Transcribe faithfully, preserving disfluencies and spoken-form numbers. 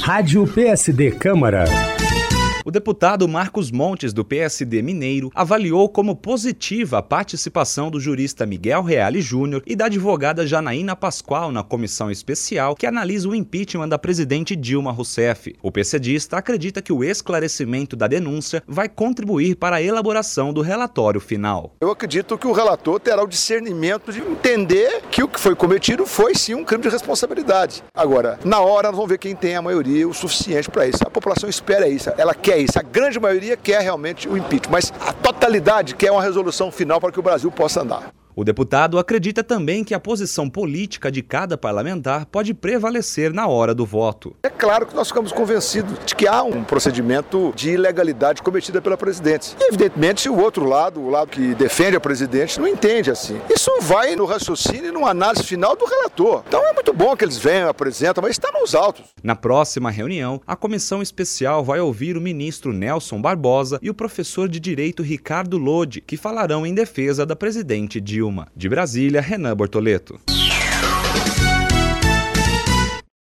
Rádio P S D Câmara. O deputado Marcos Montes, do P S D mineiro, avaliou como positiva a participação do jurista Miguel Reale Júnior e da advogada Janaína Pascoal na comissão especial que analisa o impeachment da presidente Dilma Rousseff. O PCdista acredita que o esclarecimento da denúncia vai contribuir para a elaboração do relatório final. Eu acredito que o relator terá o discernimento de entender que o que foi cometido foi sim um crime de responsabilidade. Agora, na hora nós vamos ver quem tem a maioria o suficiente para isso. A população espera isso, ela quer isso. A grande maioria quer realmente o impeachment, mas a totalidade quer uma resolução final para que o Brasil possa andar. O deputado acredita também que a posição política de cada parlamentar pode prevalecer na hora do voto. É claro que nós ficamos convencidos de que há um procedimento de ilegalidade cometida pela presidente. E, evidentemente, o outro lado, o lado que defende a presidente, não entende assim. Isso vai no raciocínio e numa análise final do relator. Então é muito bom que eles venham, apresentam, mas está nos autos. Na próxima reunião, a comissão especial vai ouvir o ministro Nelson Barbosa e o professor de Direito Ricardo Lodi, que falarão em defesa da presidente Dilma. De Brasília, Renan Bortoleto.